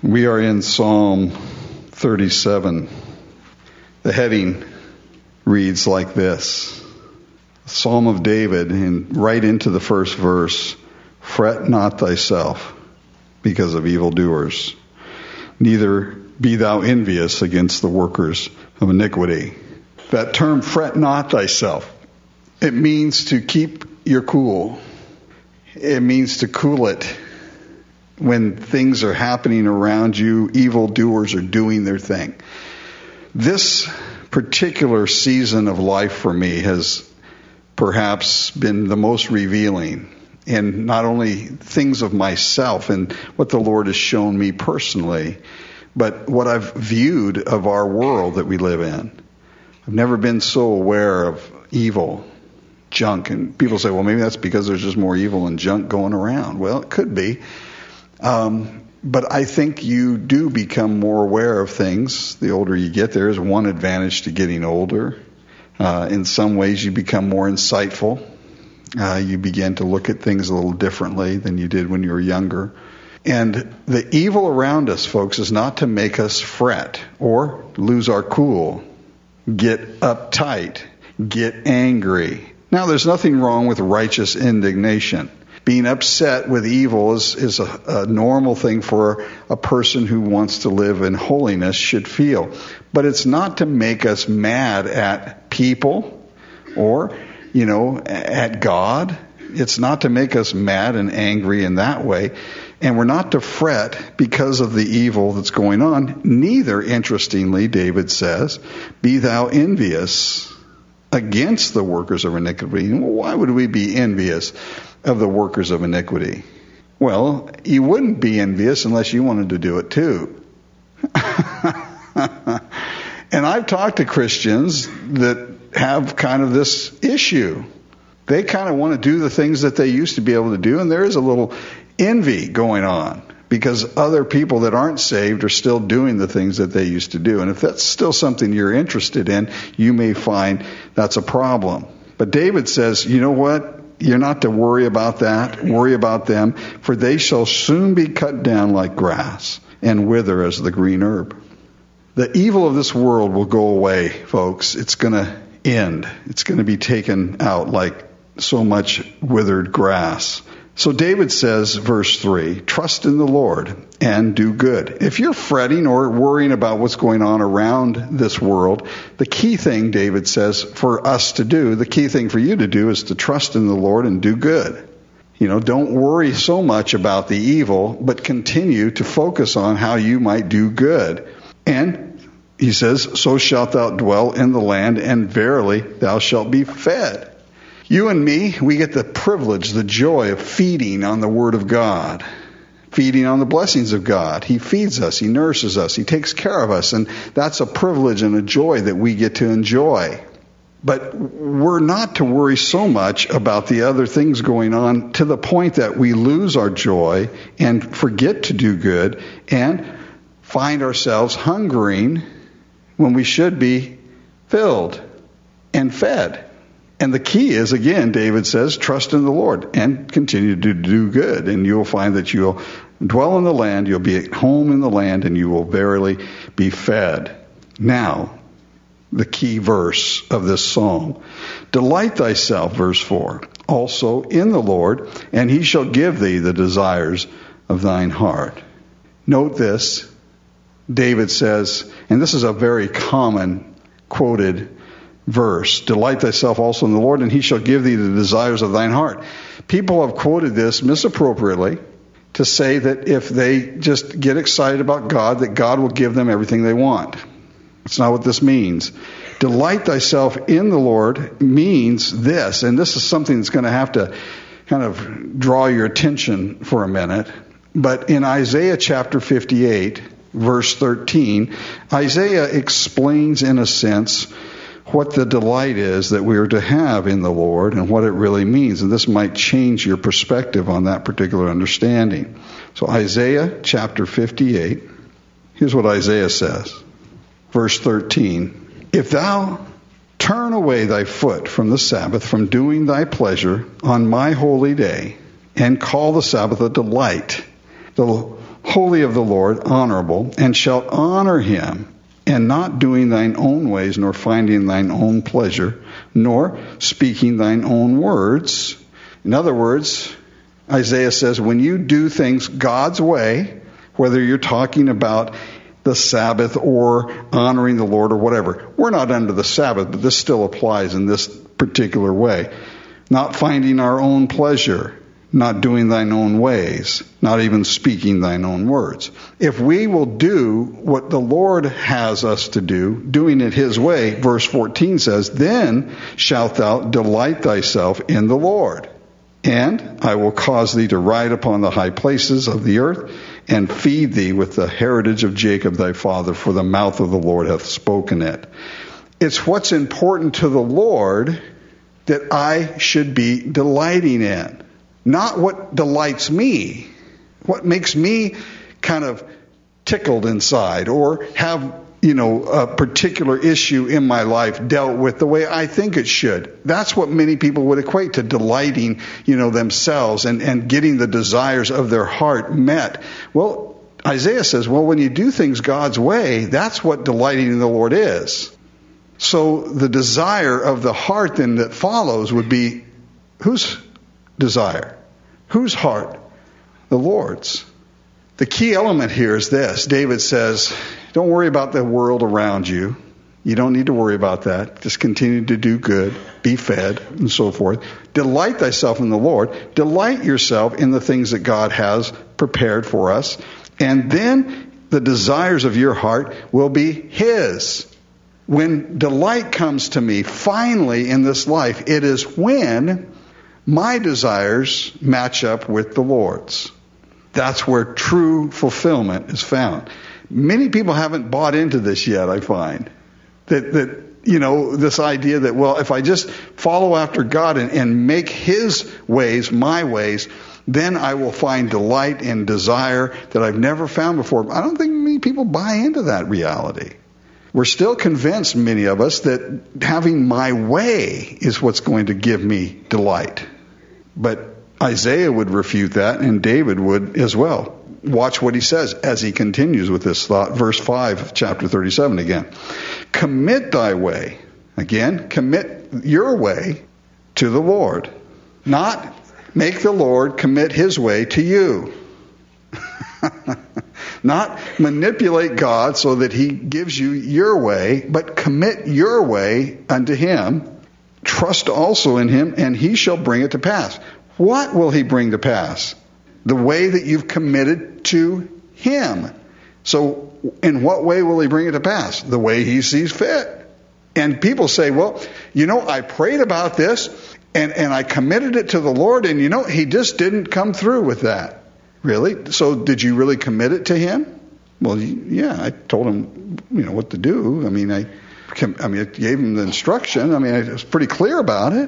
We are in Psalm 37. The heading reads like this. Psalm of David, and right into the first verse, fret not thyself because of evildoers, neither be thou envious against the workers of iniquity. That term, fret not thyself, it means to keep your cool. It means to cool it. When things are happening around you, evildoers are doing their thing. This particular season of life for me has perhaps been the most revealing in not only things of myself and what the Lord has shown me personally, but what I've viewed of our world that we live in. I've never been so aware of evil, junk, and people say, well, maybe that's because there's just more evil and junk going around. Well, it could be. But I think you do become more aware of things the older you get. There is one advantage to getting older. In some ways, you become more insightful. You begin to look at things a little differently than you did when you were younger. And the evil around us, folks, is not to make us fret or lose our cool, get uptight, get angry. Now, there's nothing wrong with righteous indignation. Being upset with evil is a normal thing for a person who wants to live in holiness should feel. But it's not to make us mad at people or, at God. It's not to make us mad and angry in that way. And we're not to fret because of the evil that's going on. Neither, interestingly, David says, be thou envious against the workers of iniquity. Well, why would we be envious of the workers of iniquity? Well, you wouldn't be envious unless you wanted to do it too. And I've talked to Christians that have kind of this issue. They kind of want to do the things that they used to be able to do, and there is a little envy going on because other people that aren't saved are still doing the things that they used to do. And if that's still something you're interested in, you may find that's a problem. But David says, you know what? You're not to worry about that. Worry about them, for they shall soon be cut down like grass and wither as the green herb. The evil of this world will go away, folks. It's going to end. It's going to be taken out like so much withered grass. So David says, verse 3, trust in the Lord and do good. If you're fretting or worrying about what's going on around this world, the key thing, David says, for us to do, the key thing for you to do is to trust in the Lord and do good. Don't worry so much about the evil, but continue to focus on how you might do good. And he says, so shalt thou dwell in the land, and verily thou shalt be fed. You and me, we get the privilege, the joy of feeding on the Word of God, feeding on the blessings of God. He feeds us, He nourishes us, He takes care of us, and that's a privilege and a joy that we get to enjoy. But we're not to worry so much about the other things going on to the point that we lose our joy and forget to do good and find ourselves hungering when we should be filled and fed. And the key is, again, David says, trust in the Lord and continue to do good. And you'll find that you'll dwell in the land, you'll be at home in the land, and you will verily be fed. Now, the key verse of this psalm. Delight thyself, verse 4, also in the Lord, and He shall give thee the desires of thine heart. Note this. David says, and this is a very common quoted verse, delight thyself also in the Lord, and He shall give thee the desires of thine heart. People have quoted this misappropriately to say that if they just get excited about God, that God will give them everything they want. That's not what this means. Delight thyself in the Lord means this, and this is something that's going to have to kind of draw your attention for a minute. But in Isaiah chapter 58, verse 13, Isaiah explains in a sense what the delight is that we are to have in the Lord and what it really means. And this might change your perspective on that particular understanding. So Isaiah chapter 58, here's what Isaiah says. Verse 13, if thou turn away thy foot from the Sabbath, from doing thy pleasure on my holy day, and call the Sabbath a delight, the holy of the Lord, honorable, and shalt honor him, and not doing thine own ways, nor finding thine own pleasure, nor speaking thine own words. In other words, Isaiah says, when you do things God's way, whether you're talking about the Sabbath or honoring the Lord or whatever, we're not under the Sabbath, but this still applies in this particular way. Not finding our own pleasure, not doing thine own ways, not even speaking thine own words. If we will do what the Lord has us to do, doing it his way, verse 14 says, then shalt thou delight thyself in the Lord. And I will cause thee to ride upon the high places of the earth, and feed thee with the heritage of Jacob thy father, for the mouth of the Lord hath spoken it. It's what's important to the Lord that I should be delighting in. Not what delights me, what makes me kind of tickled inside or have, a particular issue in my life dealt with the way I think it should. That's what many people would equate to delighting, themselves and getting the desires of their heart met. Well, Isaiah says, when you do things God's way, that's what delighting in the Lord is. So the desire of the heart then that follows would be, whose desire? Whose heart? The Lord's. The key element here is this. David says, don't worry about the world around you. You don't need to worry about that. Just continue to do good, be fed, and so forth. Delight thyself in the Lord. Delight yourself in the things that God has prepared for us. And then the desires of your heart will be his. When delight comes to me, finally in this life, it is when my desires match up with the Lord's. That's where true fulfillment is found. Many people haven't bought into this yet, I find. That this idea that, if I just follow after God and make his ways my ways, then I will find delight and desire that I've never found before. I don't think many people buy into that reality. We're still convinced, many of us, that having my way is what's going to give me delight. But Isaiah would refute that, and David would as well. Watch what he says as he continues with this thought. Verse 5 of chapter 37 again. Commit thy way. Again, commit your way to the Lord. Not make the Lord commit his way to you. Not manipulate God so that he gives you your way, but commit your way unto him. Trust also in him, and he shall bring it to pass. What will he bring to pass? The way that you've committed to him. So in what way will he bring it to pass? The way he sees fit. And people say, I prayed about this and I committed it to the Lord, and he just didn't come through with that. Really? So did you really commit it to him? Well, yeah, I told him, what to do. I gave him the instruction. I was pretty clear about it.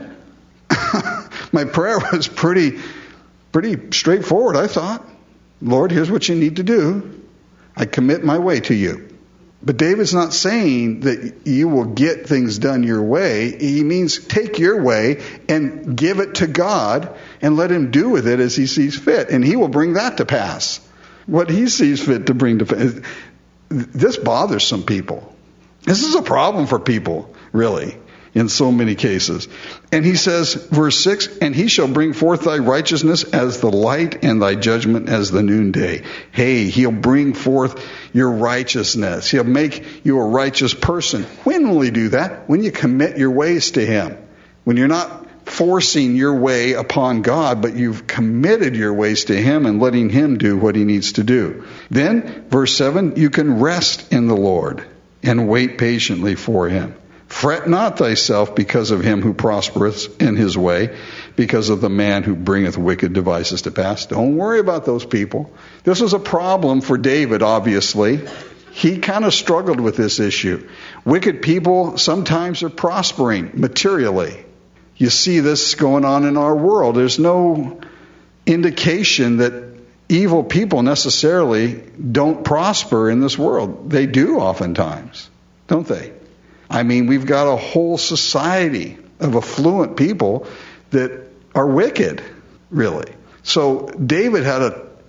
My prayer was pretty straightforward, I thought. Lord, here's what you need to do. I commit my way to you. But David's not saying that you will get things done your way. He means take your way and give it to God and let him do with it as he sees fit. And he will bring that to pass. What he sees fit to bring to pass. This bothers some people. This is a problem for people, really, in so many cases. And he says, verse 6, and he shall bring forth thy righteousness as the light and thy judgment as the noonday. Hey, he'll bring forth your righteousness. He'll make you a righteous person. When will he do that? When you commit your ways to him. When you're not forcing your way upon God, but you've committed your ways to him and letting him do what he needs to do. Then, verse 7, you can rest in the Lord and wait patiently for him. Fret not thyself because of him who prospereth in his way, because of the man who bringeth wicked devices to pass. Don't worry about those people. This was a problem for David, obviously. He kind of struggled with this issue. Wicked people sometimes are prospering materially. You see this going on in our world. There's no indication that evil people necessarily don't prosper in this world. They do oftentimes, don't they? We've got a whole society of affluent people that are wicked, really. So David had a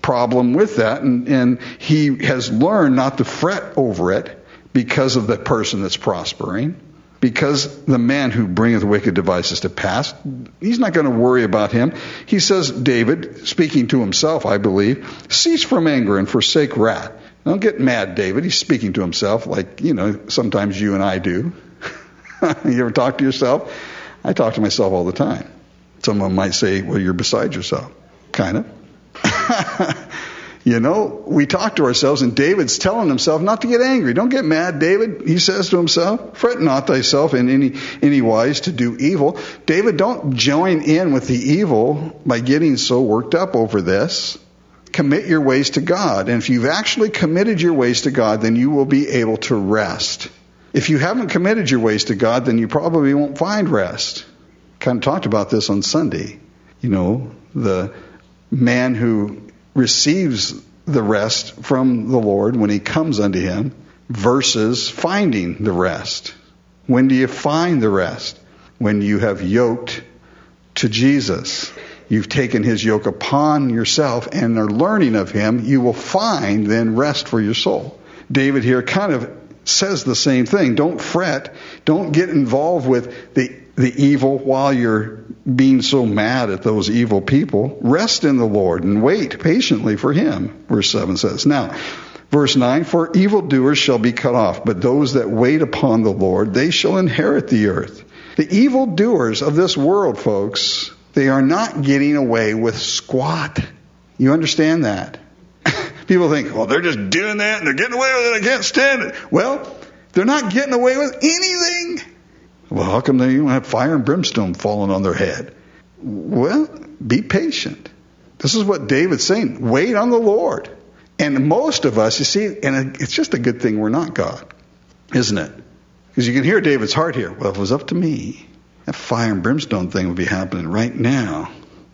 problem with that, and he has learned not to fret over it because of the person that's prospering, because the man who bringeth wicked devices to pass, he's not going to worry about him. He says, David, speaking to himself, I believe, cease from anger and forsake wrath. Don't get mad, David. He's speaking to himself like, sometimes you and I do. You ever talk to yourself? I talk to myself all the time. Someone might say, well, you're beside yourself. Kind of. We talk to ourselves, and David's telling himself not to get angry. Don't get mad, David. He says to himself, fret not thyself in any wise to do evil. David, don't join in with the evil by getting so worked up over this. Commit your ways to God. And if you've actually committed your ways to God, then you will be able to rest. If you haven't committed your ways to God, then you probably won't find rest. Kind of talked about this on Sunday. The man who receives the rest from the Lord when he comes unto him versus finding the rest. When do you find the rest? When you have yoked to Jesus. You've taken his yoke upon yourself and are learning of him. You will find then rest for your soul. David here kind of says the same thing. Don't fret. Don't get involved with the evil while you're being so mad at those evil people. Rest in the Lord and wait patiently for him, verse 7 says. Now, verse 9, for evildoers shall be cut off, but those that wait upon the Lord, they shall inherit the earth. The evildoers of this world, folks, they are not getting away with squat. You understand that? People think, well, they're just doing that and they're getting away with it. I can't stand it. Well, they're not getting away with anything. Well, how come they don't have fire and brimstone falling on their head? Well, be patient. This is what David's saying. Wait on the Lord. And most of us, you see, and it's just a good thing we're not God, isn't it? Because you can hear David's heart here. Well, if it was up to me, that fire and brimstone thing would be happening right now.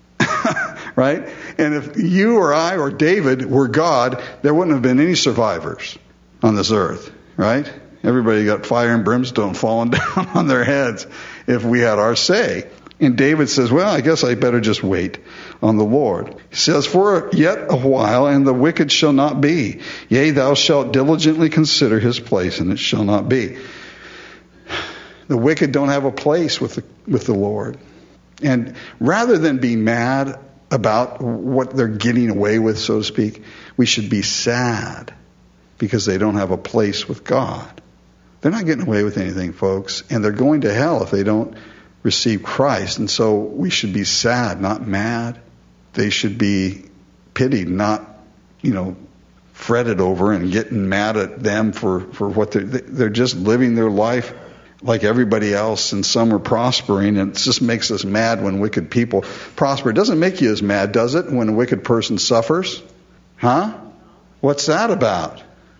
Right? And if you or I or David were God, there wouldn't have been any survivors on this earth. Right? Everybody got fire and brimstone falling down on their heads if we had our say. And David says, well, I guess I better just wait on the Lord. He says, for yet a while, and the wicked shall not be. Yea, thou shalt diligently consider his place, and it shall not be. The wicked don't have a place with the Lord. And rather than be mad about what they're getting away with, so to speak, we should be sad because they don't have a place with God. They're not getting away with anything, folks, and they're going to hell if they don't receive Christ. And so we should be sad, not mad. They should be pitied, not, fretted over and getting mad at them for what they're just living their life like everybody else, and some are prospering, and it just makes us mad when wicked people prosper. It doesn't make you as mad, does it, when a wicked person suffers? Huh? What's that about?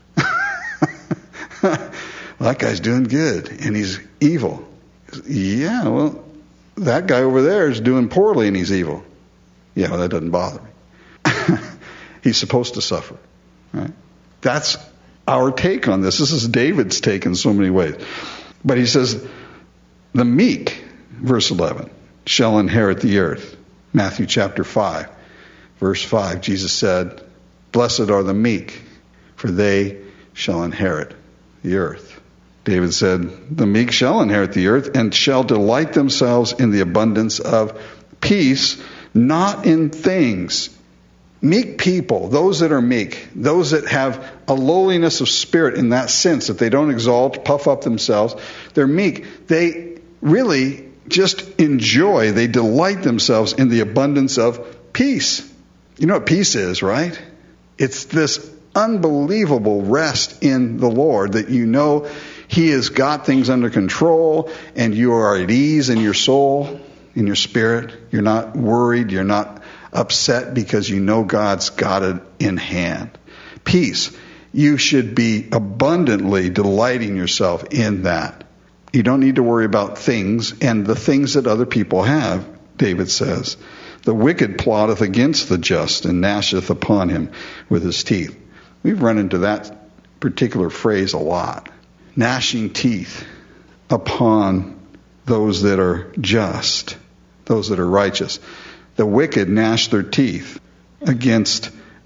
Well, that guy's doing good, and he's evil. Yeah, well, that guy over there is doing poorly, and he's evil. Yeah, well, that doesn't bother me. He's supposed to suffer. Right? That's our take on this. This is David's take in so many ways. But he says, the meek, verse 11, shall inherit the earth. Matthew chapter 5, verse 5, Jesus said, blessed are the meek, for they shall inherit the earth. David said, the meek shall inherit the earth and shall delight themselves in the abundance of peace, not in things. Meek people, those that are meek, those that have a lowliness of spirit in that sense, that they don't exalt, puff up themselves, they're meek. They really just enjoy, they delight themselves in the abundance of peace. You know what peace is, right? It's this unbelievable rest in the Lord that you know He has got things under control and you are at ease in your soul, in your spirit. You're not worried, you're not upset because you know God's got it in hand. Peace. You should be abundantly delighting yourself in that. You don't need to worry about things and the things that other people have, David says. The wicked plotteth against the just and gnasheth upon him with his teeth. We've run into that particular phrase a lot. Gnashing teeth upon those that are just, those that are righteous. The wicked gnash their teeth against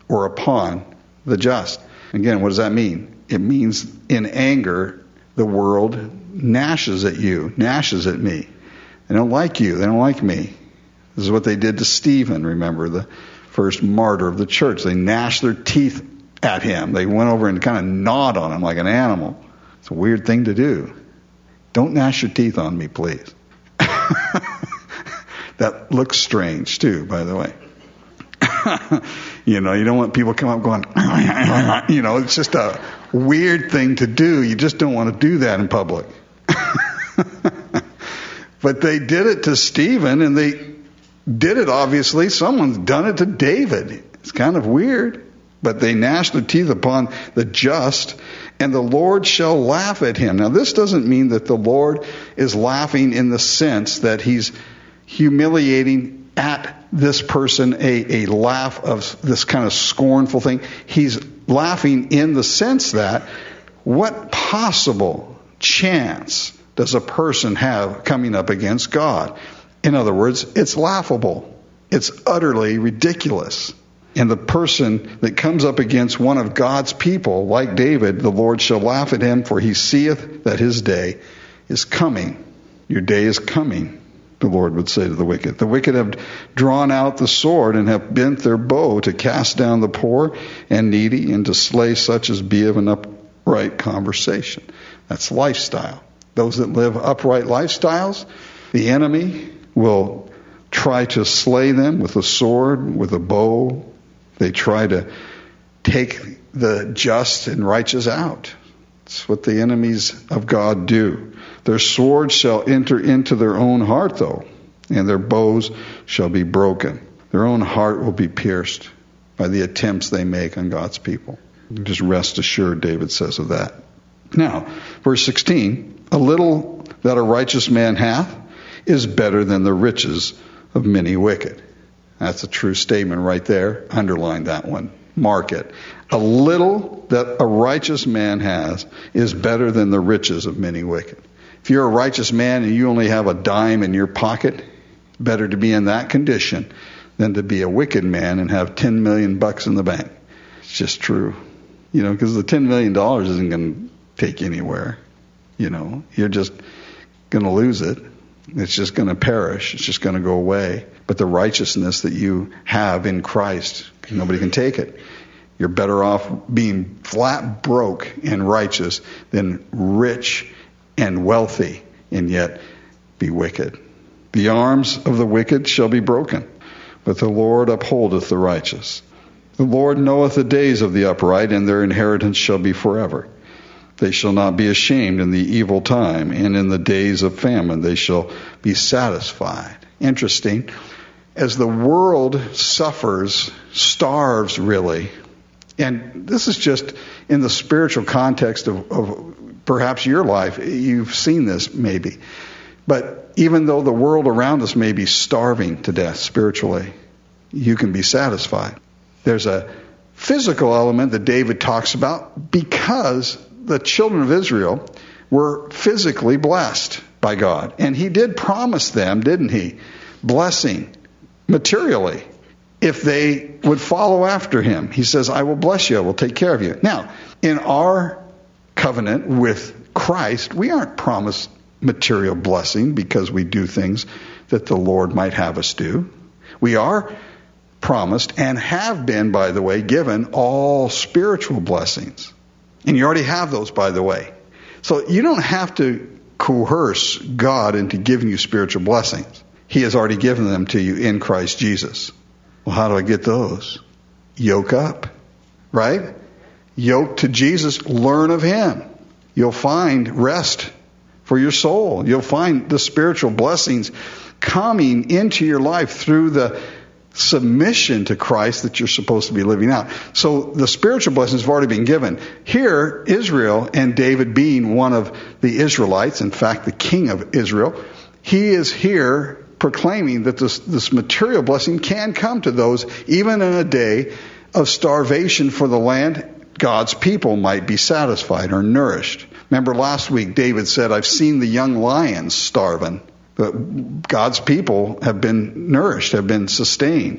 or upon the just. Again, what does that mean? It means in anger, the world gnashes at you, gnashes at me. They don't like you. They don't like me. This is what they did to Stephen, remember, the first martyr of the church. They gnashed their teeth at him. They went over and kind of gnawed on him like an animal. It's a weird thing to do. Don't gnash your teeth on me, please. That looks strange, too, by the way. You don't want people to come up going, it's just a weird thing to do. You just don't want to do that in public. But they did it to Stephen, and they did it, obviously. Someone's done it to David. It's kind of weird. But they gnashed their teeth upon the just, and the Lord shall laugh at him. Now, this doesn't mean that the Lord is laughing in the sense that he's humiliating at this person, a laugh of this kind of scornful thing. He's laughing in the sense that what possible chance does a person have coming up against God? In other words, it's laughable. It's utterly ridiculous. And the person that comes up against one of God's people, like David, the Lord shall laugh at him, for he seeth that his day is coming. Your day is coming, the Lord would say to the wicked. The wicked have drawn out the sword and have bent their bow to cast down the poor and needy and to slay such as be of an upright conversation. That's lifestyle. Those that live upright lifestyles, the enemy will try to slay them with a sword, with a bow. They try to take the just and righteous out. It's what the enemies of God do. Their swords shall enter into their own heart, though, and their bows shall be broken. Their own heart will be pierced by the attempts they make on God's people. Just rest assured, David says of that. Now, verse 16, a little that a righteous man hath is better than the riches of many wicked. That's a true statement right there. Underline that one. Mark it. A little that a righteous man has is better than the riches of many wicked. If you're a righteous man and you only have a dime in your pocket, better to be in that condition than to be a wicked man and have $10 million in the bank. It's just true. Because the $10 million isn't going to take you anywhere. You're just going to lose it. It's just going to perish. It's just going to go away. But the righteousness that you have in Christ, nobody can take it. You're better off being flat broke and righteous than rich and wealthy and yet be wicked. The arms of the wicked shall be broken, but the Lord upholdeth the righteous. The Lord knoweth the days of the upright, and their inheritance shall be forever. They shall not be ashamed in the evil time, and in the days of famine they shall be satisfied. Interesting. As the world suffers, starves really, and this is just in the spiritual context of perhaps your life, you've seen this maybe. But even though the world around us may be starving to death spiritually, you can be satisfied. There's a physical element that David talks about because the children of Israel were physically blessed by God. And he did promise them, didn't he? Blessing materially if they would follow after him. He says, I will bless you. I will take care of you. Now, in our covenant with Christ, we aren't promised material blessing because we do things that the Lord might have us do. We are promised and have been, by the way, given all spiritual blessings. And you already have those, by the way. So you don't have to coerce God into giving you spiritual blessings. He has already given them to you in Christ Jesus. Well, how do I get those? Yoke up, right? Yoke to Jesus. Learn of him. You'll find rest for your soul. You'll find the spiritual blessings coming into your life through the submission to Christ that you're supposed to be living out. So the spiritual blessings have already been given. Here, Israel and David being one of the Israelites, in fact, the king of Israel, he is here proclaiming that this material blessing can come to those, even in a day of starvation for the land, God's people might be satisfied or nourished. Remember last week, David said, I've seen the young lions starving. But God's people have been nourished, have been sustained.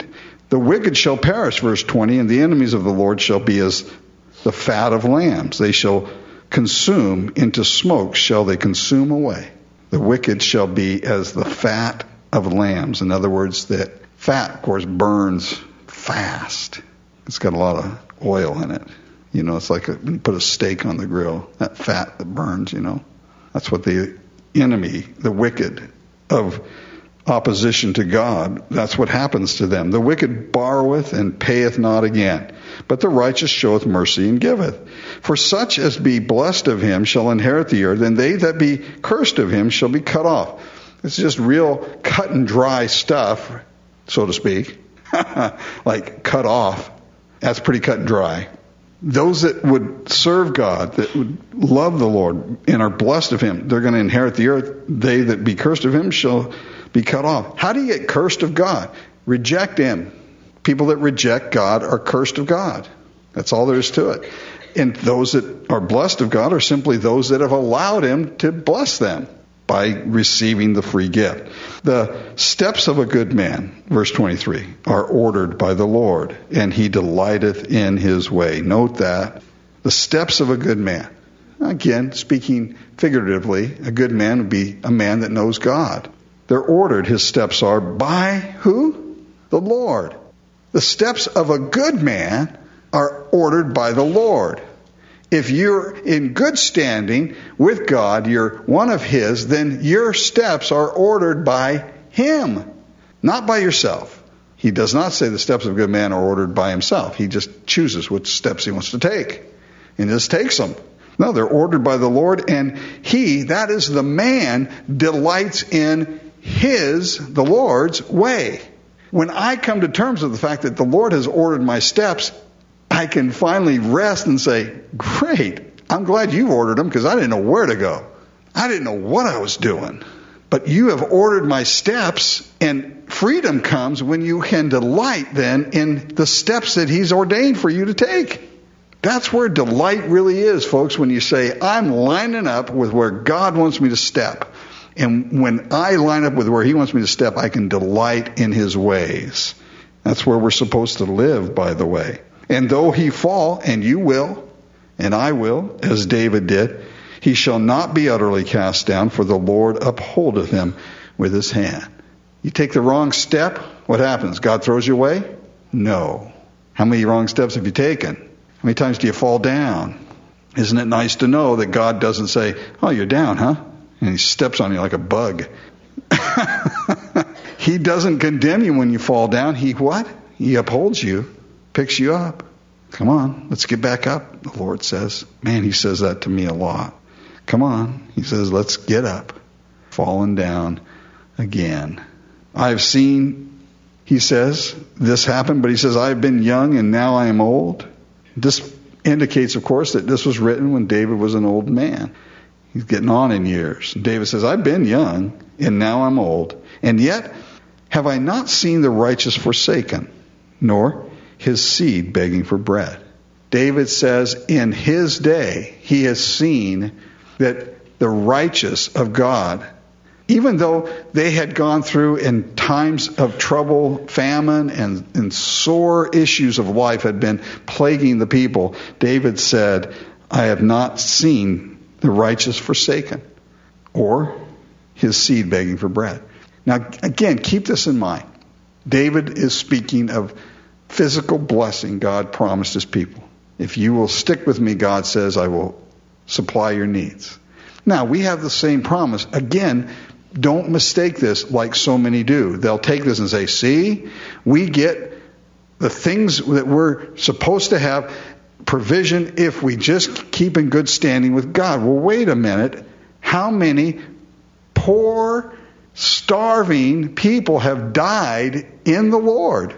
The wicked shall perish, verse 20, and the enemies of the Lord shall be as the fat of lambs. They shall consume into smoke, shall they consume away. The wicked shall be as the fat of lambs. In other words, that fat, of course, burns fast. It's got a lot of oil in it. You know, it's like when you put a steak on the grill, that fat that burns, you know. That's what the enemy, the wicked of opposition to God, that's what happens to them. The wicked borroweth and payeth not again, but the righteous showeth mercy and giveth. For such as be blessed of him shall inherit the earth, and they that be cursed of him shall be cut off. It's just real cut and dry stuff, so to speak. Like cut off. That's pretty cut and dry. Those that would serve God, that would love the Lord and are blessed of him, they're going to inherit the earth. They that be cursed of him shall be cut off. How do you get cursed of God? Reject him. People that reject God are cursed of God. That's all there is to it. And those that are blessed of God are simply those that have allowed him to bless them by receiving the free gift. The steps of a good man, verse 23, are ordered by the Lord, and he delighteth in his way. Note that. The steps of a good man. Again, speaking figuratively, a good man would be a man that knows God. They're ordered, his steps are, by who? The Lord. The steps of a good man are ordered by the Lord. If you're in good standing with God, you're one of his, then your steps are ordered by him, not by yourself. He does not say the steps of a good man are ordered by himself. He just chooses which steps he wants to take and just takes them. No, they're ordered by the Lord, and he, that is the man, delights in the Lord's way. When I come to terms with the fact that the Lord has ordered my steps, I can finally rest and say, great, I'm glad you ordered them because I didn't know where to go. I didn't know what I was doing. But you have ordered my steps, and freedom comes when you can delight then in the steps that he's ordained for you to take. That's where delight really is, folks, when you say, I'm lining up with where God wants me to step. And when I line up with where he wants me to step, I can delight in his ways. That's where we're supposed to live, by the way. And though he fall, and you will, and I will, as David did, he shall not be utterly cast down, for the Lord upholdeth him with his hand. You take the wrong step, what happens? God throws you away? No. How many wrong steps have you taken? How many times do you fall down? Isn't it nice to know that God doesn't say, oh, you're down, huh? And he steps on you like a bug. He doesn't condemn you when you fall down. He what? He upholds you, picks you up. Come on, let's get back up, the Lord says. Man, he says that to me a lot. Come on, he says, let's get up. Fallen down again. I've seen, he says, this happen, but he says, I've been young and now I am old. This indicates, of course, that this was written when David was an old man. He's getting on in years. David says, I've been young, and now I'm old. And yet, have I not seen the righteous forsaken, nor his seed begging for bread? David says, in his day, he has seen that the righteous of God, even though they had gone through in times of trouble, famine, and sore issues of life had been plaguing the people, David said, I have not seen the righteous forsaken, or his seed begging for bread. Now, again, keep this in mind. David is speaking of physical blessing God promised his people. If you will stick with me, God says, I will supply your needs. Now, we have the same promise. Again, don't mistake this like so many do. They'll take this and say, see, we get the things that we're supposed to have, provision if we just keep in good standing with God. Well, wait a minute. How many poor, starving people have died in the Lord?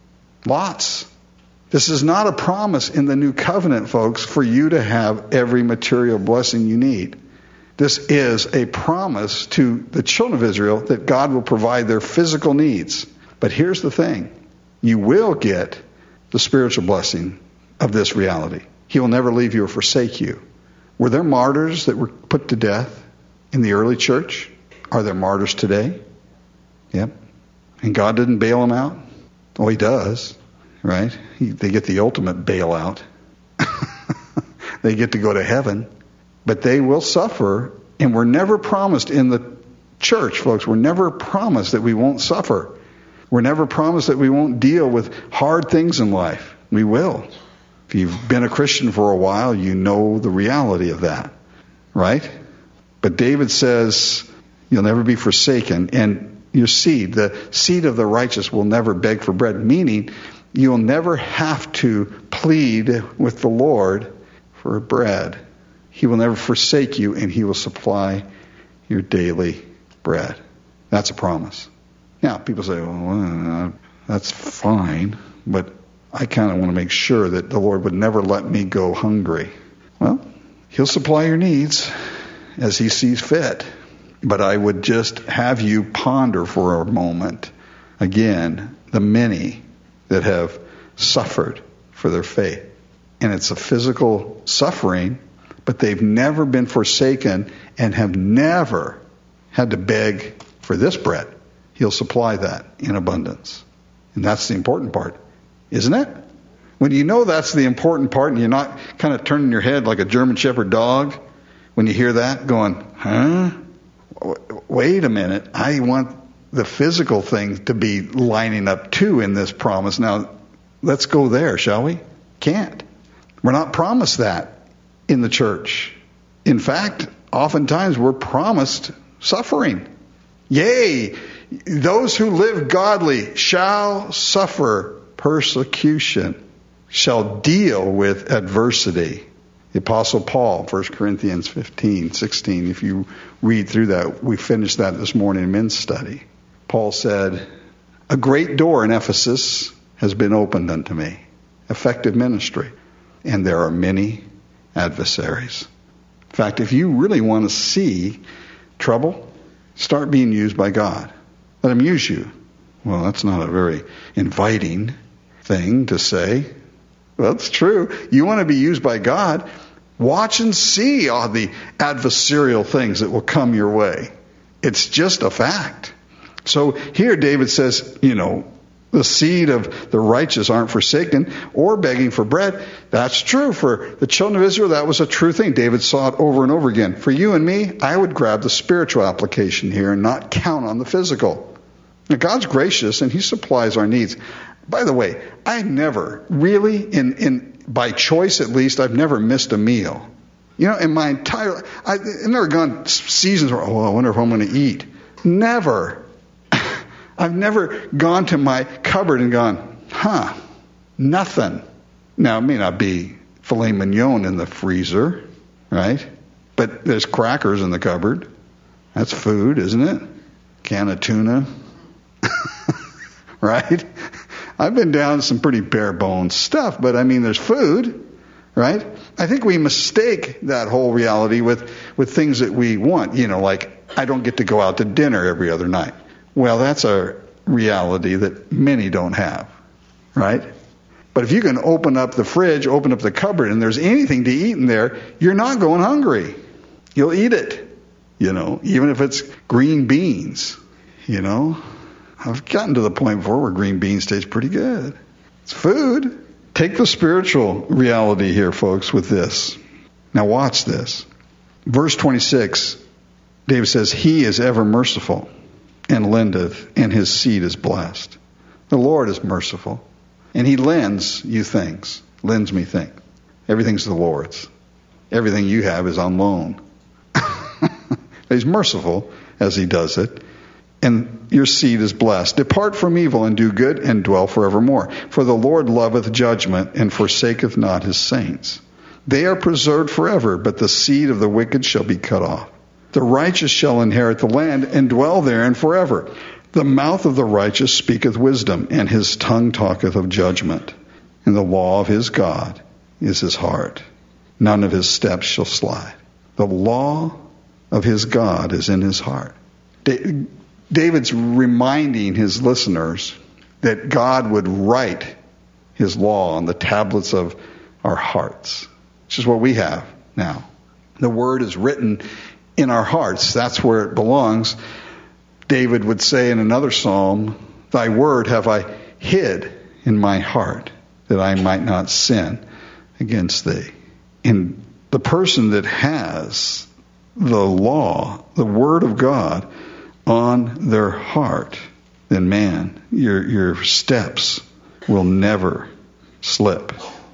Lots. This is not a promise in the new covenant, folks, for you to have every material blessing you need. This is a promise to the children of Israel that God will provide their physical needs. But here's the thing. You will get the spiritual blessing of this reality. He will never leave you or forsake you. Were there martyrs that were put to death in the early church? Are there martyrs today? Yep. And God didn't bail them out? Oh, he does, right? They get the ultimate bailout. They get to go to heaven. But they will suffer, and we're never promised in the church, folks, we're never promised that we won't suffer. We're never promised that we won't deal with hard things in life. We will. If you've been a Christian for a while, you know the reality of that, right? But David says, you'll never be forsaken, and your seed, the seed of the righteous, will never beg for bread, meaning you'll never have to plead with the Lord for bread. He will never forsake you, and he will supply your daily bread. That's a promise. Now, people say, well, that's fine, but I kind of want to make sure that the Lord would never let me go hungry. Well, he'll supply your needs as he sees fit. But I would just have you ponder for a moment, again, the many that have suffered for their faith. And it's a physical suffering, but they've never been forsaken and have never had to beg for this bread. He'll supply that in abundance. And that's the important part, isn't it? When you know that's the important part and you're not kind of turning your head like a German Shepherd dog when you hear that going, huh? Wait a minute. I want the physical thing to be lining up too in this promise. Now, let's go there, shall we? Can't. We're not promised that in the church. In fact, oftentimes we're promised suffering. Yea, those who live godly shall suffer persecution, shall deal with adversity. The Apostle Paul, 1 Corinthians 15:16, if you read through that, we finished that this morning in men's study. Paul said, a great door in Ephesus has been opened unto me, effective ministry, and there are many adversaries. In fact, if you really want to see trouble, start being used by God. Let him use you. Well, that's not a very inviting thing to say. Well, it's true. You want to be used by God, watch and see all the adversarial things that will come your way. It's just a fact. So here David says, the seed of the righteous aren't forsaken or begging for bread. That's true. For the children of Israel, that was a true thing. David saw it over and over again. For you and me, I would grab the spiritual application here and not count on the physical. Now, God's gracious and he supplies our needs. By the way, I never really, by choice at least, I've never missed a meal. In my entire life, I've never gone seasons where, I wonder if I'm going to eat. Never. I've never gone to my cupboard and gone, nothing. Now, it may not be filet mignon in the freezer, right? But there's crackers in the cupboard. That's food, isn't it? Can of tuna. Right? I've been down some pretty bare bones stuff, but there's food, right? I think we mistake that whole reality with things that we want, like I don't get to go out to dinner every other night. Well, that's a reality that many don't have, right? But if you can open up the fridge, open up the cupboard, and there's anything to eat in there, you're not going hungry. You'll eat it, even if it's green beans, I've gotten to the point before where green beans taste pretty good. It's food. Take the spiritual reality here, folks, with this. Now watch this. Verse 26, David says, he is ever merciful and lendeth, and his seed is blessed. The Lord is merciful, and he lends you things. Lends me things. Everything's the Lord's. Everything you have is on loan. He's merciful as he does it. And your seed is blessed. Depart from evil and do good and dwell forevermore. For the Lord loveth judgment and forsaketh not his saints. They are preserved forever, but the seed of the wicked shall be cut off. The righteous shall inherit the land and dwell therein forever. The mouth of the righteous speaketh wisdom, and his tongue talketh of judgment. And the law of his God is his heart. None of his steps shall slide. The law of his God is in his heart. David's reminding his listeners that God would write his law on the tablets of our hearts, which is what we have now. The word is written in our hearts. That's where it belongs. David would say in another psalm, thy word have I hid in my heart that I might not sin against thee. And the person that has the law, the Word of God, on their heart, then man, your steps will never slip.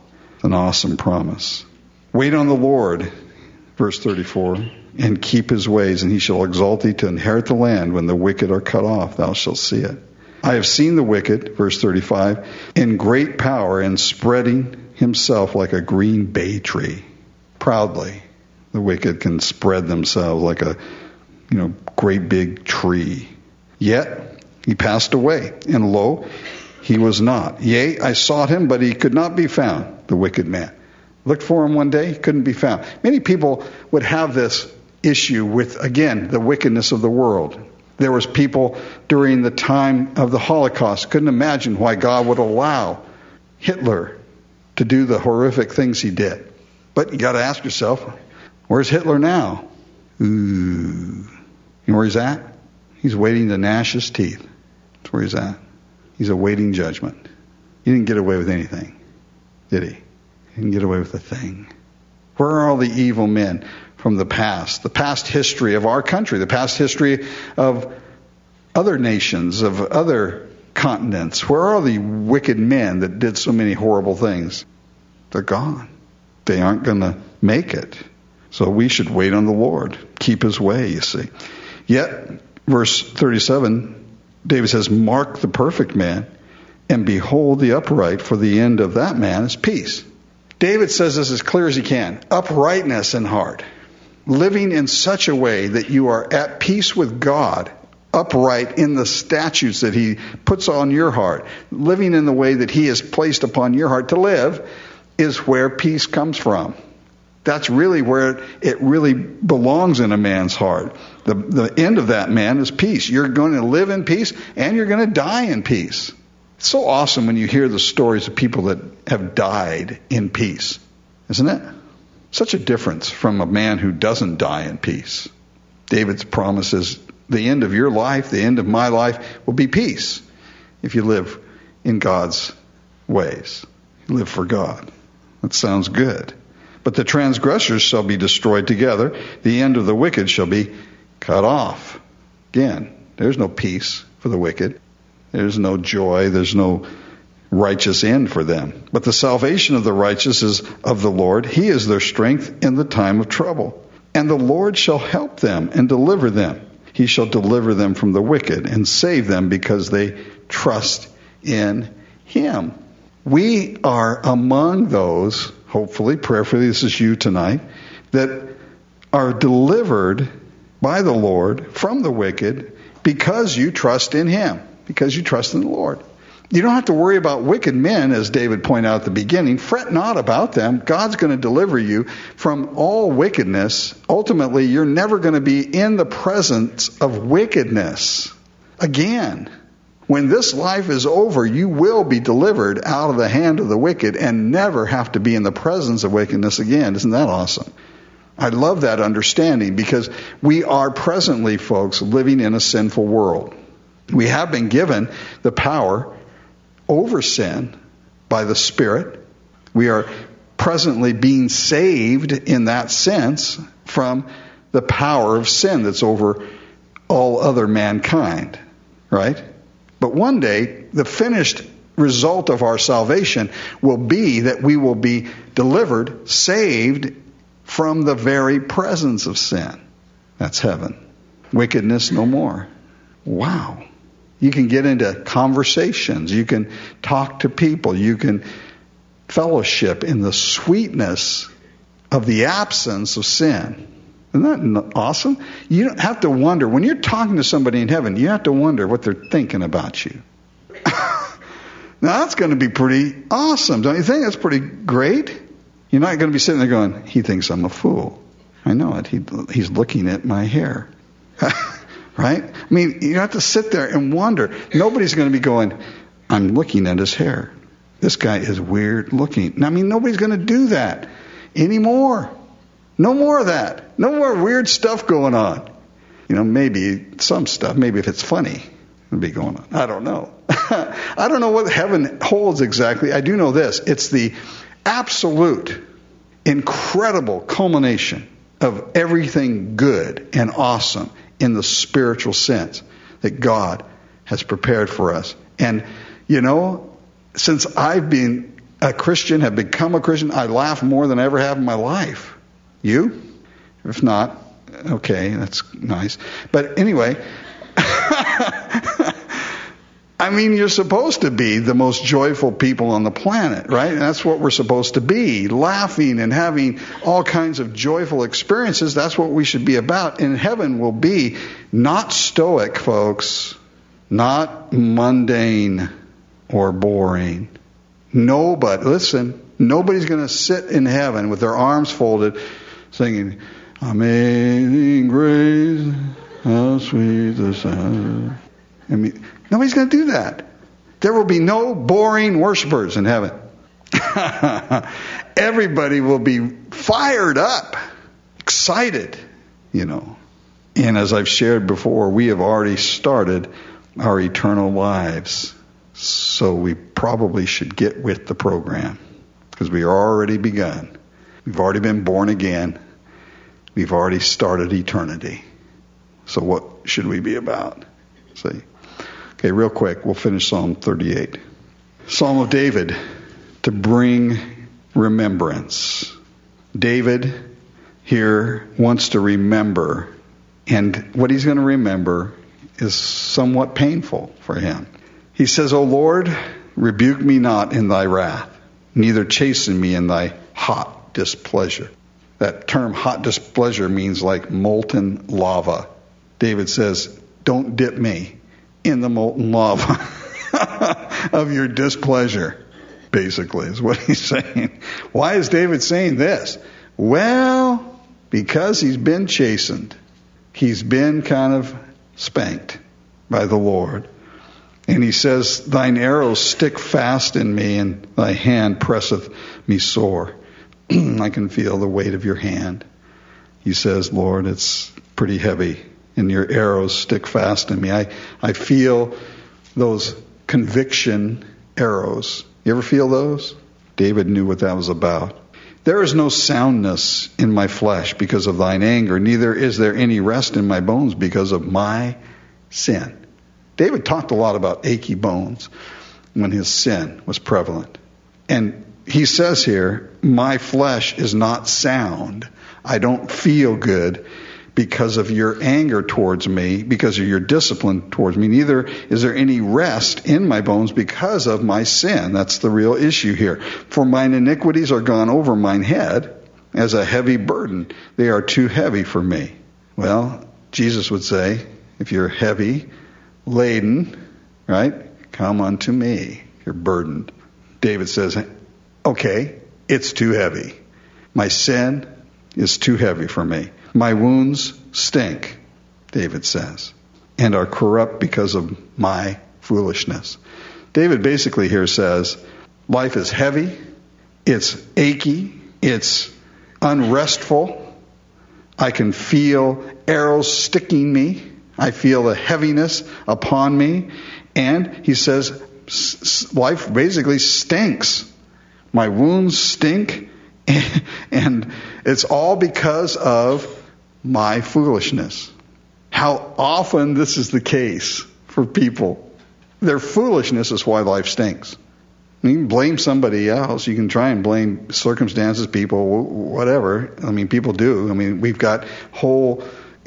An awesome promise. Wait on the Lord, verse 34, and keep his ways, and he shall exalt thee to inherit the land. When the wicked are cut off, thou shalt see it. I have seen the wicked, verse 35, in great power and spreading himself like a green bay tree. Proudly, the wicked can spread themselves like a, great big tree. Yet he passed away, and lo, he was not. Yea, I sought him, but he could not be found, the wicked man. Looked for him one day, he couldn't be found. Many people would have this issue with, again, the wickedness of the world. There was people during the time of the Holocaust, couldn't imagine why God would allow Hitler to do the horrific things he did. But you got to ask yourself, where's Hitler now? Ooh. You know where he's at? He's waiting to gnash his teeth. That's where he's at. He's awaiting judgment. He didn't get away with anything, did he? He didn't get away with a thing. Where are all the evil men from the past history of our country, the past history of other nations, of other continents? Where are the wicked men that did so many horrible things? They're gone. They aren't going to make it. So we should wait on the Lord. Keep his way, you see. Yet, verse 37, David says, mark the perfect man, and behold the upright, for the end of that man is peace. David says this as clear as he can. Uprightness in heart. Living in such a way that you are at peace with God, upright in the statutes that he puts on your heart, living in the way that he has placed upon your heart to live, is where peace comes from. That's really where it really belongs in a man's heart. The end of that man is peace. You're going to live in peace, and you're going to die in peace. It's so awesome when you hear the stories of people that have died in peace, isn't it? Such a difference from a man who doesn't die in peace. David's promise is the end of your life, the end of my life, will be peace if you live in God's ways. You live for God. That sounds good. But the transgressors shall be destroyed together. The end of the wicked shall be cut off. Again, there's no peace for the wicked. There's no joy. There's no righteous end for them. But the salvation of the righteous is of the Lord. He is their strength in the time of trouble. And the Lord shall help them and deliver them. He shall deliver them from the wicked and save them because they trust in him. We are among those, hopefully, prayerfully, this is you tonight, that are delivered by the Lord from the wicked because you trust in him, because you trust in the Lord. You don't have to worry about wicked men, as David pointed out at the beginning. Fret not about them. God's going to deliver you from all wickedness. Ultimately, you're never going to be in the presence of wickedness again. When this life is over, you will be delivered out of the hand of the wicked and never have to be in the presence of wickedness again. Isn't that awesome? I love that understanding because we are presently, folks, living in a sinful world. We have been given the power over sin by the Spirit. We are presently being saved in that sense from the power of sin that's over all other mankind, right? But one day, the finished result of our salvation will be that we will be delivered, saved from the very presence of sin. That's heaven. Wickedness no more. Wow. You can get into conversations. You can talk to people. You can fellowship in the sweetness of the absence of sin. Isn't that awesome? You don't have to wonder. When you're talking to somebody in heaven, you have to wonder what they're thinking about you. Now, that's going to be pretty awesome. Don't you think? That's pretty great. You're not going to be sitting there going, he thinks I'm a fool. I know it. He's looking at my hair. Right? I mean, you have to sit there and wonder. Nobody's going to be going, I'm looking at his hair. This guy is weird looking. I mean, nobody's going to do that anymore. No more of that. No more weird stuff going on. Maybe some stuff, maybe if it's funny. be going on? I don't know. I don't know what heaven holds exactly. I do know this. It's the absolute, incredible culmination of everything good and awesome in the spiritual sense that God has prepared for us. And, since I've been a Christian, have become a Christian, I laugh more than I ever have in my life. You? If not, okay, that's nice. But anyway, you're supposed to be the most joyful people on the planet, right? And that's what we're supposed to be, laughing and having all kinds of joyful experiences. That's what we should be about. And heaven will be not stoic, folks, not mundane or boring. Nobody's going to sit in heaven with their arms folded singing, Amazing Grace, how sweet the sound. Nobody's going to do that. There will be no boring worshipers in heaven. Everybody will be fired up, excited, And as I've shared before, we have already started our eternal lives. So we probably should get with the program because we are already begun. We've already been born again. We've already started eternity. So what should we be about? See. Okay, real quick, we'll finish Psalm 38. Psalm of David, to bring remembrance. David here wants to remember, and what he's going to remember is somewhat painful for him. He says, O Lord, rebuke me not in thy wrath, neither chasten me in thy hot displeasure. That term hot displeasure means like molten lava. David says, don't dip me in the molten lava of your displeasure, basically, is what he's saying. Why is David saying this? Well, because he's been chastened. He's been kind of spanked by the Lord. And he says, thine arrows stick fast in me, and thy hand presseth me sore. I can feel the weight of your hand. He says, Lord, it's pretty heavy, and your arrows stick fast in me. I feel those conviction arrows. You ever feel those? David knew what that was about. There is no soundness in my flesh because of thine anger, neither is there any rest in my bones because of my sin. David talked a lot about achy bones when his sin was prevalent. And he says here, my flesh is not sound. I don't feel good because of your anger towards me, because of your discipline towards me. Neither is there any rest in my bones because of my sin. That's the real issue here. For mine iniquities are gone over mine head as a heavy burden. They are too heavy for me. Well, Jesus would say, if you're heavy laden, right, come unto me. You're burdened. David says, okay, it's too heavy. My sin is too heavy for me. My wounds stink, David says, and are corrupt because of my foolishness. David basically here says, life is heavy, it's achy, it's unrestful. I can feel arrows sticking me. I feel the heaviness upon me. And he says, life basically stinks. My wounds stink, and it's all because of my foolishness. How often this is the case for people. Their foolishness is why life stinks. You can blame somebody else. You can try and blame circumstances, people, whatever. People do. We've got whole,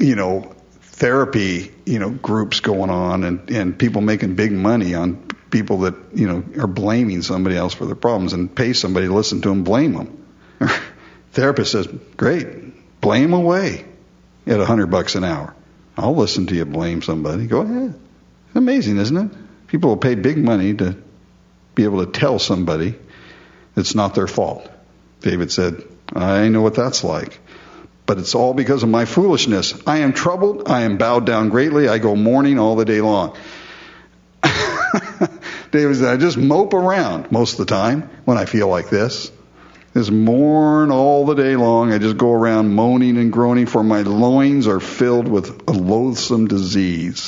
therapy, groups going on and people making big money on people that, are blaming somebody else for their problems and pay somebody to listen to them blame them. Therapist says, great, blame away at $100 an hour. I'll listen to you blame somebody. Go ahead. It's amazing, isn't it? People will pay big money to be able to tell somebody it's not their fault. David said, I know what that's like. But it's all because of my foolishness. I am troubled. I am bowed down greatly. I go mourning all the day long. David said, I just mope around most of the time when I feel like this. Just mourn all the day long. I just go around moaning and groaning, for my loins are filled with a loathsome disease.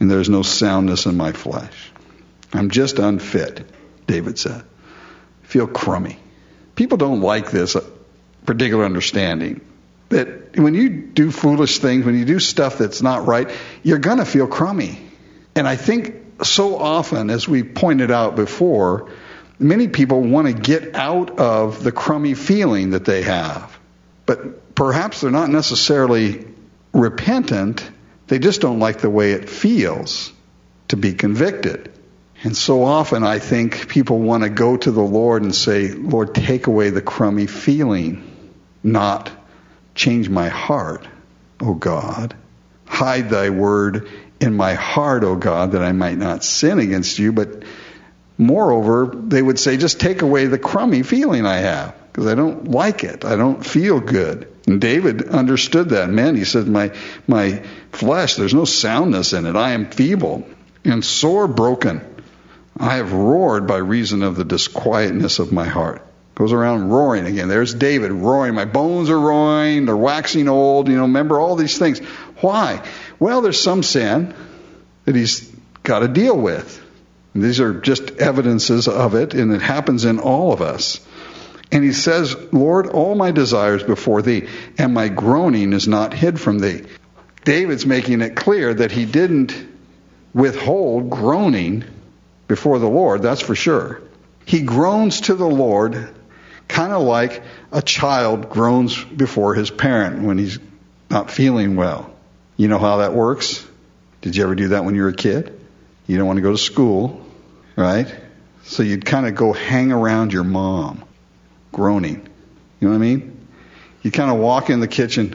and there's no soundness in my flesh. I'm just unfit, David said. I feel crummy. People don't like this particular understanding that when you do foolish things, when you do stuff that's not right, you're going to feel crummy. And I think so often, as we pointed out before, many people want to get out of the crummy feeling that they have. But perhaps they're not necessarily repentant. They just don't like the way it feels to be convicted. And so often I think people want to go to the Lord and say, Lord, take away the crummy feeling, not change my heart, O God. Hide thy word in my heart, O God, that I might not sin against you. But moreover, they would say, just take away the crummy feeling I have, because I don't like it. I don't feel good. And David understood that. Man, he said, my flesh, there's no soundness in it. I am feeble and sore broken. I have roared by reason of the disquietness of my heart. Goes around roaring again. There's David roaring. My bones are roaring. They're waxing old. Remember all these things. Why? Well, there's some sin that he's got to deal with. And these are just evidences of it, and it happens in all of us. And he says, Lord, all my desires before thee, and my groaning is not hid from thee. David's making it clear that he didn't withhold groaning before the Lord, that's for sure. He groans to the Lord kind of like a child groans before his parent when he's not feeling well. You know how that works? Did you ever do that when you were a kid? You don't want to go to school, right? So you'd kind of go hang around your mom, groaning. You know what I mean? You kind of walk in the kitchen.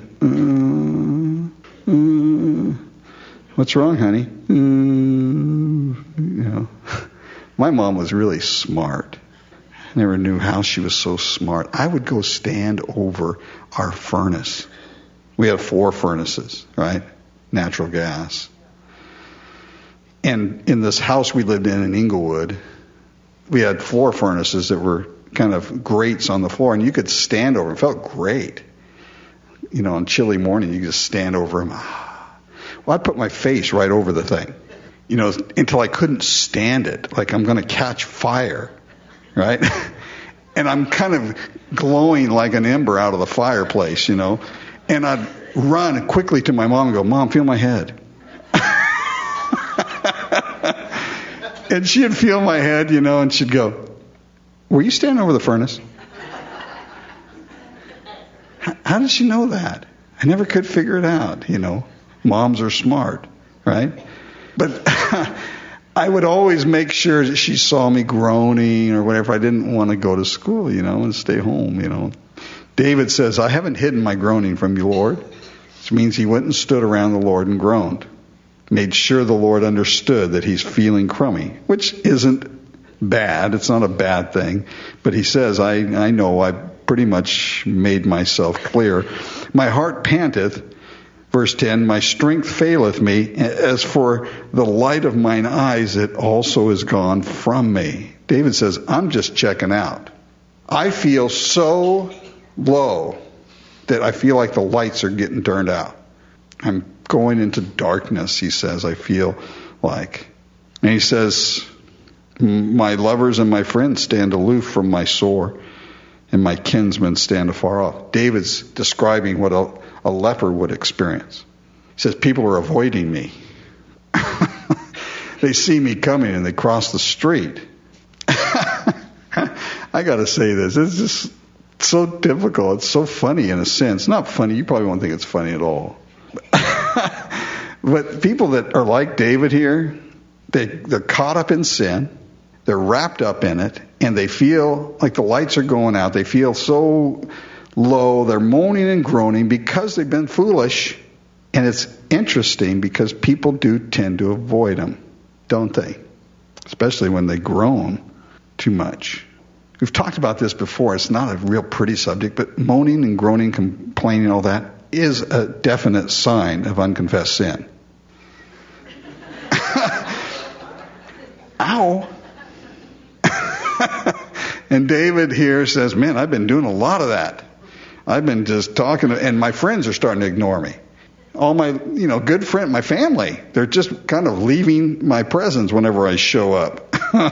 What's wrong, honey? My mom was really smart. I never knew how she was so smart. I would go stand over our furnace. We had 4 furnaces, right? Natural gas. And in this house we lived in Inglewood, we had 4 furnaces that were kind of grates on the floor, and you could stand over them. It felt great. On chilly morning, you could just stand over them. Well, I'd put my face right over the thing, until I couldn't stand it. Like I'm going to catch fire, right? And I'm kind of glowing like an ember out of the fireplace, And I'd run quickly to my mom and go, Mom, feel my head. And she'd feel my head, and she'd go, were you standing over the furnace? How did she know that? I never could figure it out, Moms are smart, right? But I would always make sure that she saw me groaning or whatever. I didn't want to go to school, and stay home, David says, I haven't hidden my groaning from you, Lord. Which means he went and stood around the Lord and groaned. Made sure the Lord understood that he's feeling crummy, which isn't bad. It's not a bad thing. But he says, I know I pretty much made myself clear. My heart panteth, verse 10, my strength faileth me. As for the light of mine eyes, it also is gone from me. David says, I'm just checking out. I feel so low that I feel like the lights are getting turned out. I'm going into darkness, he says, I feel like. And he says, my lovers and my friends stand aloof from my sore, and my kinsmen stand afar off. David's describing what a leper would experience. He says, people are avoiding me. They see me coming and they cross the street. I got to say this. It's just so difficult. It's so funny in a sense. Not funny. You probably won't think it's funny at all. But people that are like David here, they're caught up in sin. They're wrapped up in it. And they feel like the lights are going out. They feel so low. They're moaning and groaning because they've been foolish. And it's interesting because people do tend to avoid them, don't they? Especially when they groan too much. We've talked about this before. It's not a real pretty subject, but moaning and groaning, complaining, all that is a definite sign of unconfessed sin. Ow! And David here says, man, I've been doing a lot of that. I've been just talking, and my friends are starting to ignore me. All my, good friend, my family, they're just kind of leaving my presence whenever I show up.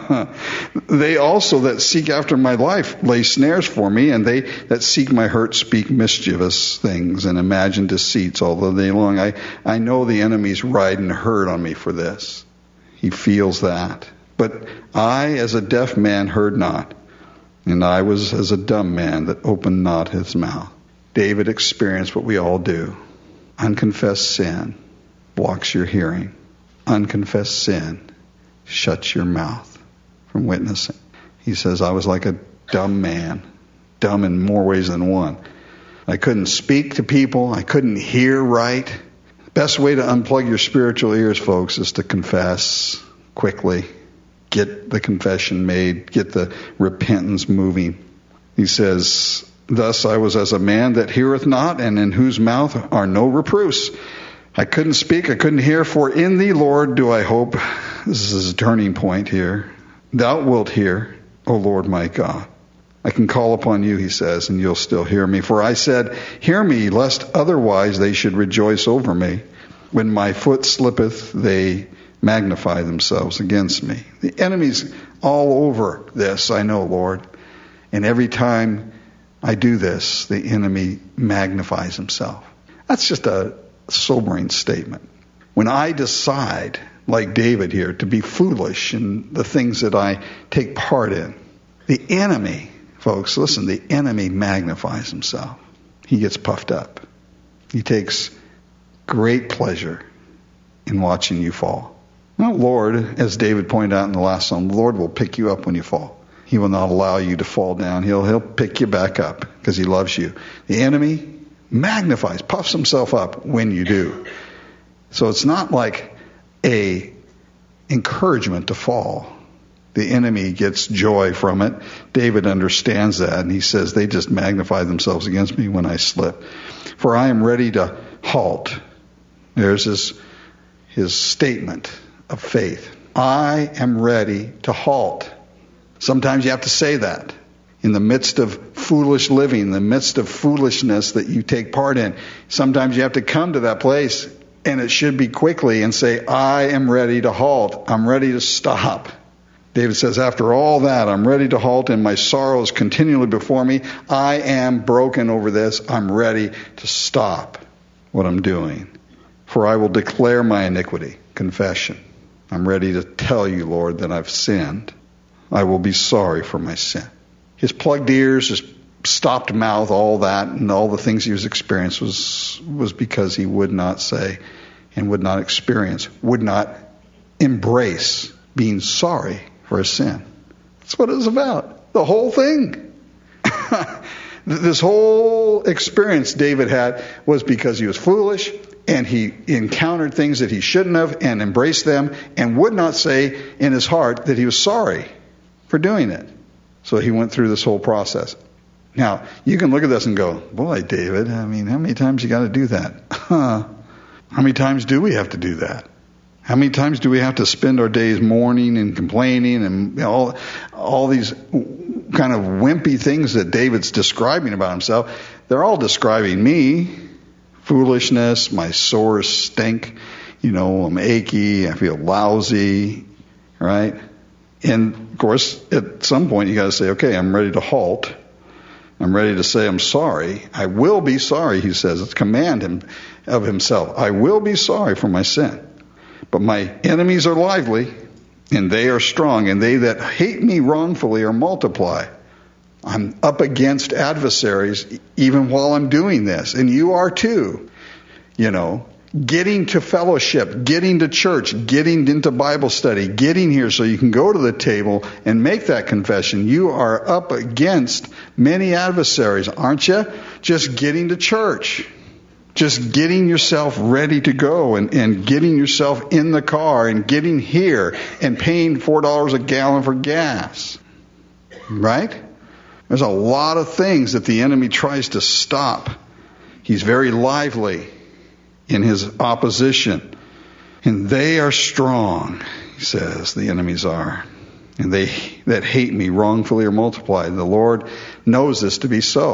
They also that seek after my life lay snares for me, and they that seek my hurt speak mischievous things and imagine deceits all the day long. I know the enemy's riding herd on me for this. He feels that. But I, as a deaf man, heard not, and I was as a dumb man that opened not his mouth. David experienced what we all do. Unconfessed sin blocks your hearing. Unconfessed sin shuts your mouth from witnessing. He says, I was like a dumb man, dumb in more ways than one. I couldn't speak to people. I couldn't hear right. Best way to unplug your spiritual ears, folks, is to confess quickly. Get the confession made. Get the repentance moving. He says, thus I was as a man that heareth not, and in whose mouth are no reproofs. I couldn't speak, I couldn't hear, for in thee, Lord, do I hope. This is a turning point here. Thou wilt hear, O Lord my God. I can call upon you, he says, and you'll still hear me. For I said, hear me, lest otherwise they should rejoice over me. When my foot slippeth, they magnify themselves against me. The enemy's all over this, I know, Lord. And every time I do this, the enemy magnifies himself. That's just a sobering statement. When I decide, like David here, to be foolish in the things that I take part in, the enemy, folks, listen, the enemy magnifies himself. He gets puffed up. He takes great pleasure in watching you fall. Now, Lord, as David pointed out in the last psalm, the Lord will pick you up when you fall. He will not allow you to fall down. He'll pick you back up because he loves you. The enemy magnifies, puffs himself up when you do. So it's not like a encouragement to fall. The enemy gets joy from it. David understands that, and he says, they just magnify themselves against me when I slip. For I am ready to halt. There's his statement of faith. I am ready to halt. Sometimes you have to say that in the midst of foolish living, in the midst of foolishness that you take part in. Sometimes you have to come to that place, and it should be quickly, and say, I am ready to halt. I'm ready to stop. David says, after all that, I'm ready to halt, and my sorrow is continually before me. I am broken over this. I'm ready to stop what I'm doing. For I will declare my iniquity, confession. I'm ready to tell you, Lord, that I've sinned. I will be sorry for my sin. His plugged ears, his stopped mouth, all that, and all the things he was experiencing was because he would not say and would not experience, would not embrace being sorry for his sin. That's what it was about. The whole thing. This whole experience David had was because he was foolish, and he encountered things that he shouldn't have and embraced them, and would not say in his heart that he was sorry for doing it. So he went through this whole process. Now, you can look at this and go, boy, David, I mean, how many times you got to do that? How many times do we have to do that? How many times do we have to spend our days mourning and complaining and all these kind of wimpy things that David's describing about himself? They're all describing me. Foolishness, my sores stink, I'm achy, I feel lousy, right? And of course, at some point you got to say, okay, I'm ready to halt. I'm ready to say I'm sorry. I will be sorry, he says. It's a command of himself. I will be sorry for my sin. But my enemies are lively, and they are strong, and they that hate me wrongfully are multiplied. I'm up against adversaries even while I'm doing this. And you are too. Getting to fellowship, getting to church, getting into Bible study, getting here so you can go to the table and make that confession. You are up against many adversaries, aren't you? Just getting to church. Just getting yourself ready to go and getting yourself in the car and getting here and paying $4 a gallon for gas. Right? There's a lot of things that the enemy tries to stop. He's very lively in his opposition. And they are strong, he says, the enemies are. And they that hate me wrongfully are multiplied. The Lord knows this to be so.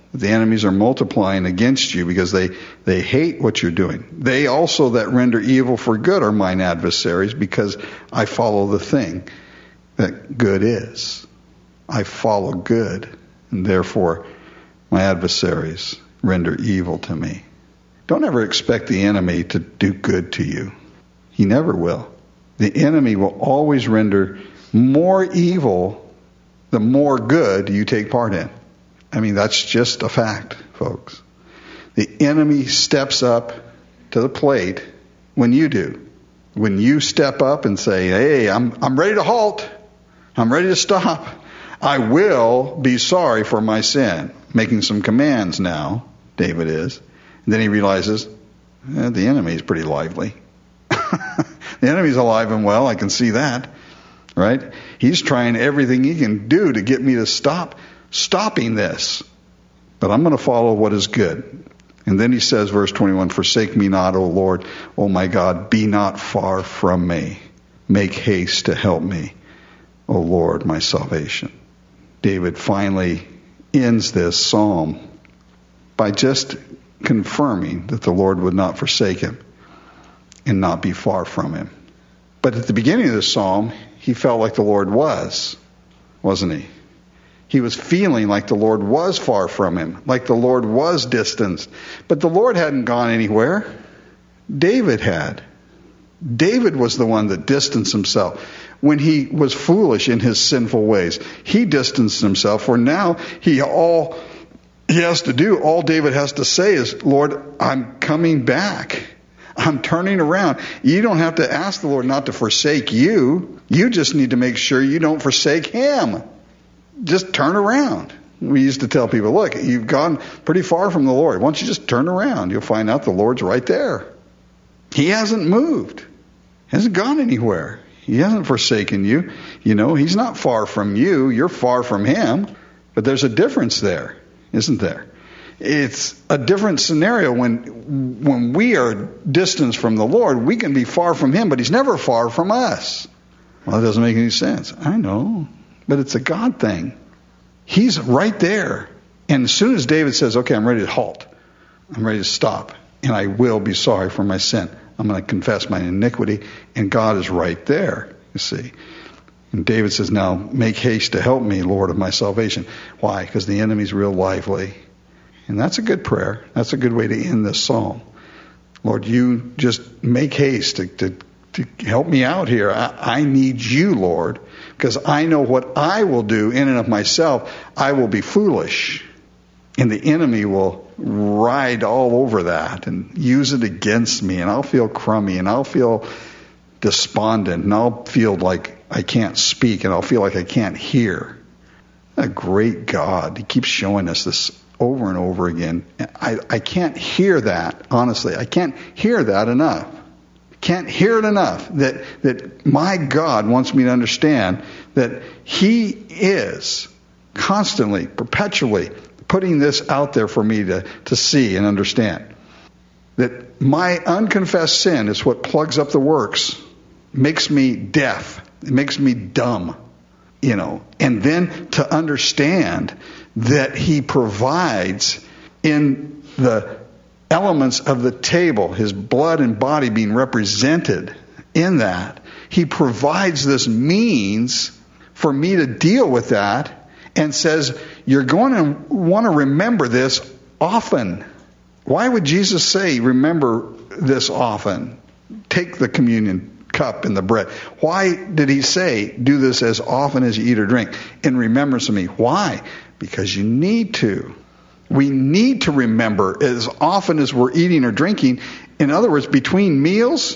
The enemies are multiplying against you because they hate what you're doing. They also that render evil for good are mine adversaries, because I follow the thing that good is. I follow good, and therefore my adversaries render evil to me. Don't ever expect the enemy to do good to you. He never will. The enemy will always render more evil the more good you take part in. I mean, that's just a fact, folks. The enemy steps up to the plate when you do. When you step up and say, hey, I'm ready to halt. I'm ready to stop. I will be sorry for my sin. Making some commands now, David is. And then he realizes, the enemy is pretty lively. The enemy's alive and well, I can see that. Right? He's trying everything he can do to get me to stopping this. But I'm going to follow what is good. And then he says, verse 21, forsake me not, O Lord, O my God, be not far from me. Make haste to help me, O Lord, my salvation. David finally ends this psalm by just confirming that the Lord would not forsake him and not be far from him. But at the beginning of this psalm, he felt like the Lord was, wasn't he? He was feeling like the Lord was far from him, like the Lord was distanced. But the Lord hadn't gone anywhere. David had. David was the one that distanced himself. When he was foolish in his sinful ways, he distanced himself. For now, all David has to say is, Lord, I'm coming back. I'm turning around. You don't have to ask the Lord not to forsake you. You just need to make sure you don't forsake him. Just turn around. We used to tell people, look, you've gone pretty far from the Lord. Why don't you just turn around? You'll find out the Lord's right there. He hasn't moved. He hasn't gone anywhere. He hasn't forsaken you. You know, he's not far from you. You're far from him. But there's a difference there, isn't there? It's a different scenario when we are distanced from the Lord. We can be far from him, but he's never far from us. Well, that doesn't make any sense. I know. But it's a God thing. He's right there. And as soon as David says, okay, I'm ready to halt. I'm ready to stop. And I will be sorry for my sin. I'm going to confess my iniquity. And God is right there, you see. And David says, now make haste to help me, Lord of my salvation. Why? Because the enemy's real lively. And that's a good prayer. That's a good way to end this psalm. Lord, you just make haste to help me out here. I need you, Lord, because I know what I will do in and of myself. I will be foolish. And the enemy will ride all over that and use it against me. And I'll feel crummy and I'll feel despondent and I'll feel like I can't speak and I'll feel like I can't hear. A great God. He keeps showing us this over and over again. I can't hear that, honestly. I can't hear that enough. Can't hear it enough that my God wants me to understand that he is constantly, perpetually putting this out there for me to see and understand. That my unconfessed sin is what plugs up the works, makes me deaf, it makes me dumb, and then to understand that he provides in the elements of the table, his blood and body being represented in that. He provides this means for me to deal with that and says, you're going to want to remember this often. Why would Jesus say, remember this often? Take the communion cup and the bread. Why did he say, do this as often as you eat or drink in remembrance of me? Why? Because you need to. We need to remember as often as we're eating or drinking. In other words, between meals,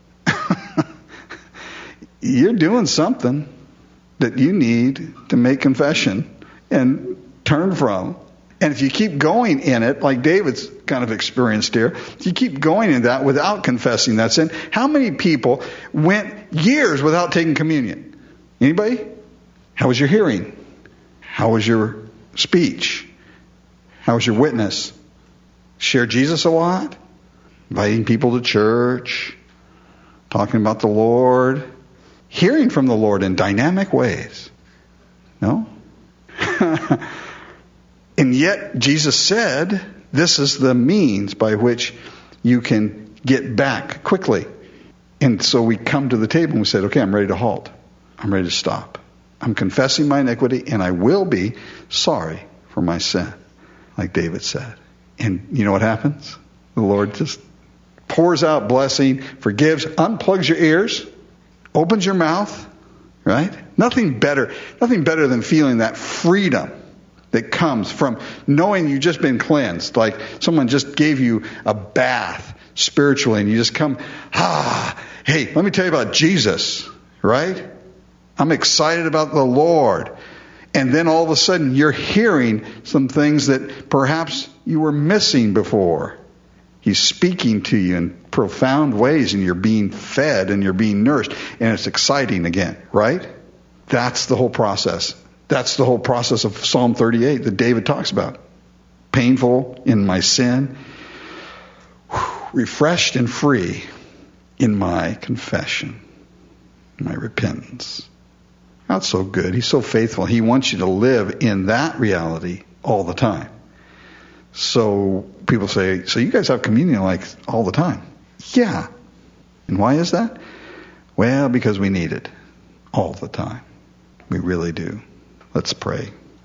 you're doing something that you need to make confession and turn from. And if you keep going in it, like David's kind of experienced here, if you keep going in that without confessing that sin, how many people went years without taking communion? Anybody? How was your hearing? How was your speech? How was your witness? Share Jesus a lot? Inviting people to church? Talking about the Lord? Hearing from the Lord in dynamic ways? No? And yet Jesus said, this is the means by which you can get back quickly. And so we come to the table and we said, okay, I'm ready to halt. I'm ready to stop. I'm confessing my iniquity, and I will be sorry for my sin, like David said. And you know what happens? The Lord just pours out blessing, forgives, unplugs your ears, opens your mouth, right? Nothing better than feeling that freedom that comes from knowing you've just been cleansed. Like someone just gave you a bath spiritually, and you just come, hey, let me tell you about Jesus, right? I'm excited about the Lord. And then all of a sudden you're hearing some things that perhaps you were missing before. He's speaking to you in profound ways, and you're being fed and you're being nourished, and it's exciting again, right? That's the whole process. That's the whole process of Psalm 38 that David talks about. Painful in my sin, refreshed and free in my confession, my repentance. That's so good. He's so faithful. He wants you to live in that reality all the time. So people say, so you guys have communion like all the time? Yeah. And why is that? Well, because we need it all the time. We really do. Let's pray.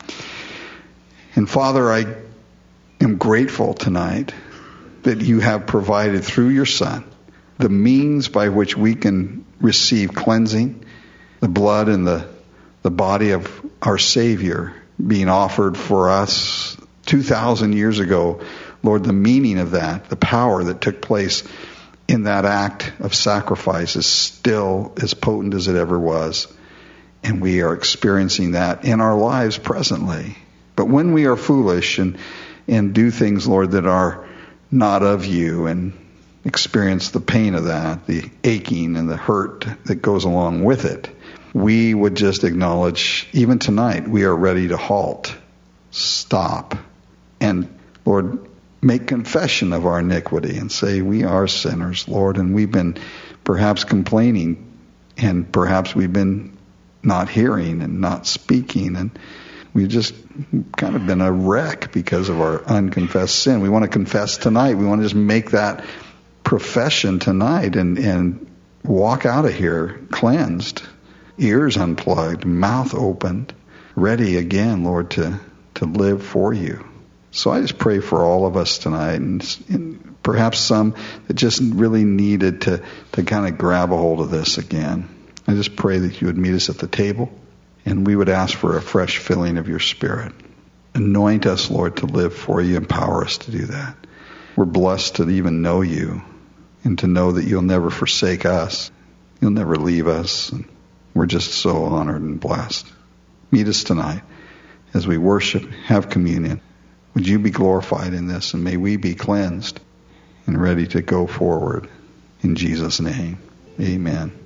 And Father, I am grateful tonight that you have provided through your Son the means by which we can receive cleansing, the blood and the body of our Savior being offered for us 2,000 years ago. Lord, the meaning of that, the power that took place in that act of sacrifice is still as potent as it ever was. And we are experiencing that in our lives presently. But when we are foolish and do things, Lord, that are not of you, and experience the pain of that, the aching and the hurt that goes along with it, we would just acknowledge, even tonight, we are ready to halt, stop, and, Lord, make confession of our iniquity and say, we are sinners, Lord, and we've been perhaps complaining, and perhaps we've been not hearing and not speaking, and we've just kind of been a wreck because of our unconfessed sin. We want to confess tonight. We want to just make that profession tonight and walk out of here cleansed, ears unplugged, mouth opened, ready again, Lord, to live for you. So I just pray for all of us tonight, and perhaps some that just really needed to kind of grab a hold of this again. I just pray that you would meet us at the table, and we would ask for a fresh filling of your Spirit. Anoint us, Lord, to live for you. Empower us to do that. We're blessed to even know you and to know that you'll never forsake us. You'll never leave us. And we're just so honored and blessed. Meet us tonight as we worship, have communion. Would you be glorified in this, and may we be cleansed and ready to go forward. In Jesus' name, amen.